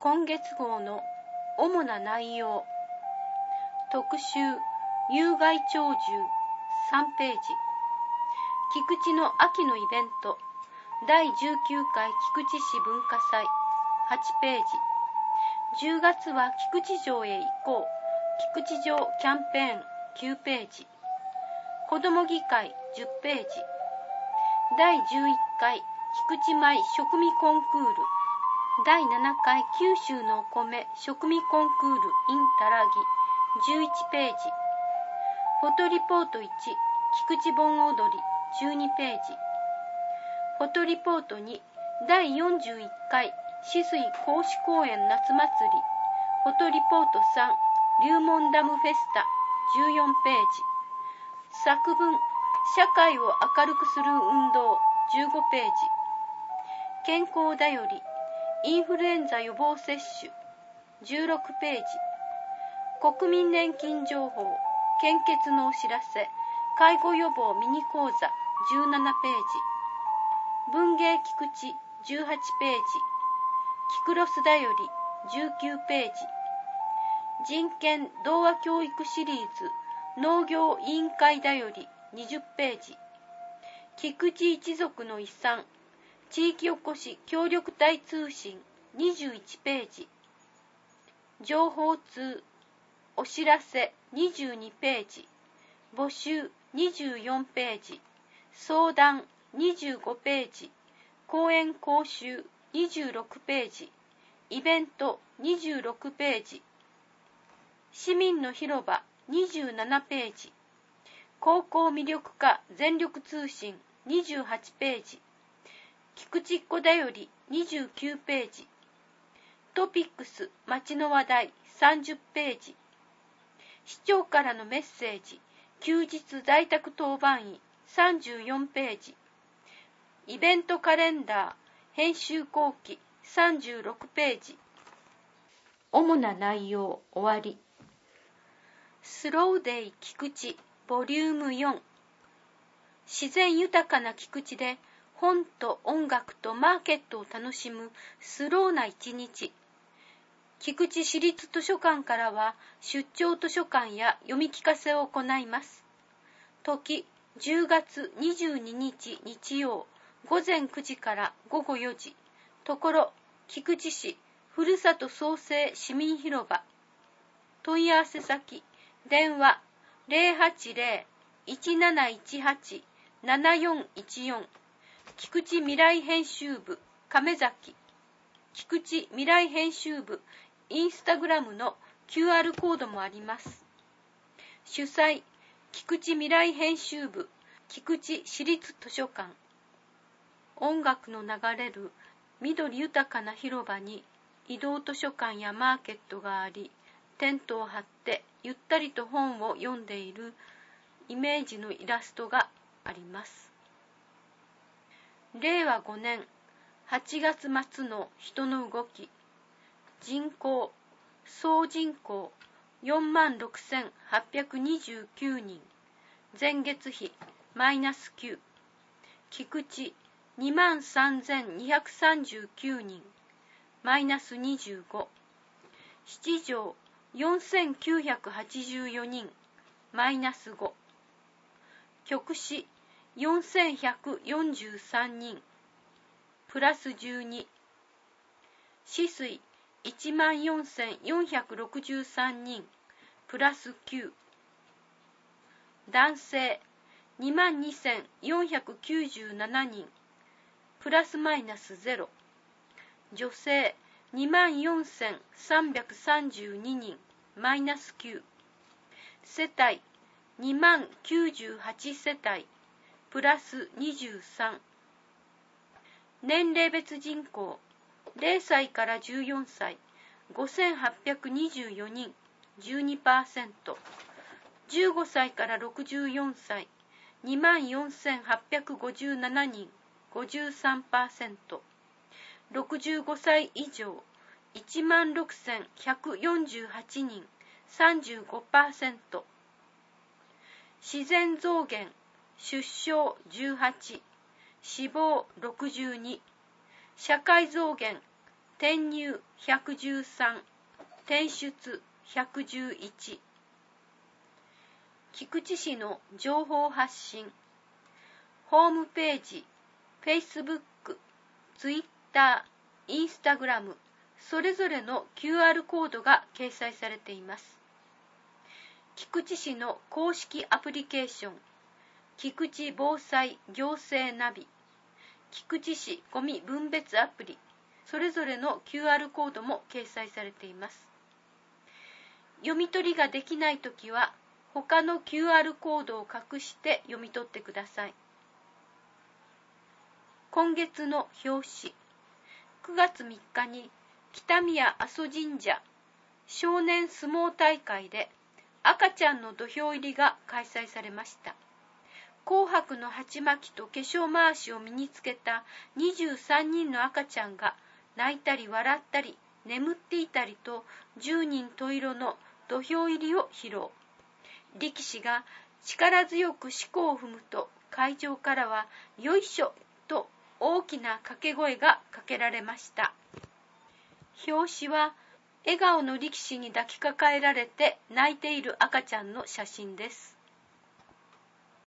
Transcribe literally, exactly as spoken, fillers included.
今月号の主な内容。特集有害鳥獣さんページ。菊池の秋のイベントだいじゅうきゅうかい菊池市文化祭はちページ。じゅうがつは菊池城へ行こう菊池城キャンペーンきゅうページ。子ども議会じゅっページ。だいじゅういっかい菊池米食味コンクールだいななかい九州の米食味コンクール in たらぎじゅういちページ。フォトリポートいち菊池盆踊りじゅうにページ。フォトリポートにだいよんじゅういっかい止水公主公園夏祭りフォトリポートさん龍門ダムフェスタじゅうよんページ。作文社会を明るくする運動じゅうごページ。健康だよりインフルエンザ予防接種じゅうろくページ。国民年金情報献血のお知らせ介護予防ミニ講座じゅうななページ。文芸菊池じゅうはちページ。キクロスだよりじゅうきゅうページ。人権童話教育シリーズ農業委員会だよりにじゅっページ。菊池一族の遺産地域おこし協力隊通信にじゅういちページ。情報通お知らせにじゅうにページ。募集にじゅうよんページ。相談にじゅうごページ。講演講習にじゅうろくページ。イベントにじゅうろくページ。市民の広場にじゅうななページ。高校魅力化全力通信にじゅうはちページ。菊池っ子だよりにじゅうきゅうページ。トピックス街の話題さんじゅっページ。市長からのメッセージ休日在宅当番医さんじゅうよんページ。イベントカレンダー編集後期さんじゅうろくページ。主な内容終わり。スローデイ菊池ボリュームよん。自然豊かな菊池で本と音楽とマーケットを楽しむスローな一日。菊池市立図書館からは出張図書館や読み聞かせを行います。時じゅうがつにじゅうににち日曜ごぜんくじからごごよじ。ところ菊池市ふるさと創生市民広場。問い合わせ先電話 ゼロはちゼロ いちなないちはち ななよんいちよん。菊池未来編集部亀崎。菊池未来編集部インスタグラムの キューアール コードもあります。主催菊池未来編集部菊池市立図書館。音楽の流れる緑豊かな広場に移動図書館やマーケットがあり、テントを張ってゆったりと本を読んでいるイメージのイラストがあります。れいわごねんはちがつ末の人の動き。人口総人口よんまんろくせんはっぴゃくにじゅうきゅうにん。前月比マイナスきゅう。菊池にまんさんぜんにひゃくさんじゅうきゅうにんマイナスにじゅうご。七条よんせんきゅうひゃくはちじゅうよにんマイナスご。局市よんせんひゃくよんじゅうさんにんプラスじゅうに。市水いちまんよんせんよんひゃくろくじゅうさんにんプラスきゅう。男性にまんにせんよんひゃくきゅうじゅうななにんプラスマイナスゼロ。女性にまんよんせんさんびゃくさんじゅうににんマイナスきゅう。世帯にまんきゅうじゅうはちせたいプラスにじゅうさん。年齢別人口れいさいからじゅうよんさいごせんはっぴゃくにじゅうよにん じゅうにパーセント。じゅうごさいからろくじゅうよんさいにまんよんせんはっぴゃくごじゅうななにん ごじゅうさんパーセント。ろくじゅうごさい以上いちまんろくせんひゃくよんじゅうはちにん さんじゅうごパーセント。自然増減出生じゅうはち死亡ろくじゅうに。社会増減転入ひゃくじゅうさん、転出ひゃくじゅういち。菊池市の情報発信。ホームページ、Facebook、Twitter、Instagram、それぞれの キューアール コードが掲載されています。菊池市の公式アプリケーション、菊池防災行政ナビ、菊池市ゴミ分別アプリ、それぞれの キューアール コードも掲載されています。読み取りができないときは、他の キューアール コードを隠して読み取ってください。今月の表紙、くがつみっかに北宮阿蘇神社少年相撲大会で赤ちゃんの土俵入りが開催されました。紅白の鉢巻きと化粧まわしを身につけたにじゅうさんにんの赤ちゃんが泣いたり笑ったり眠っていたりと十人十色の土俵入りを披露。力士が力強く四股を踏むと会場からはよいしょと大きな掛け声がかけられました。表紙は笑顔の力士に抱きかかえられて泣いている赤ちゃんの写真です。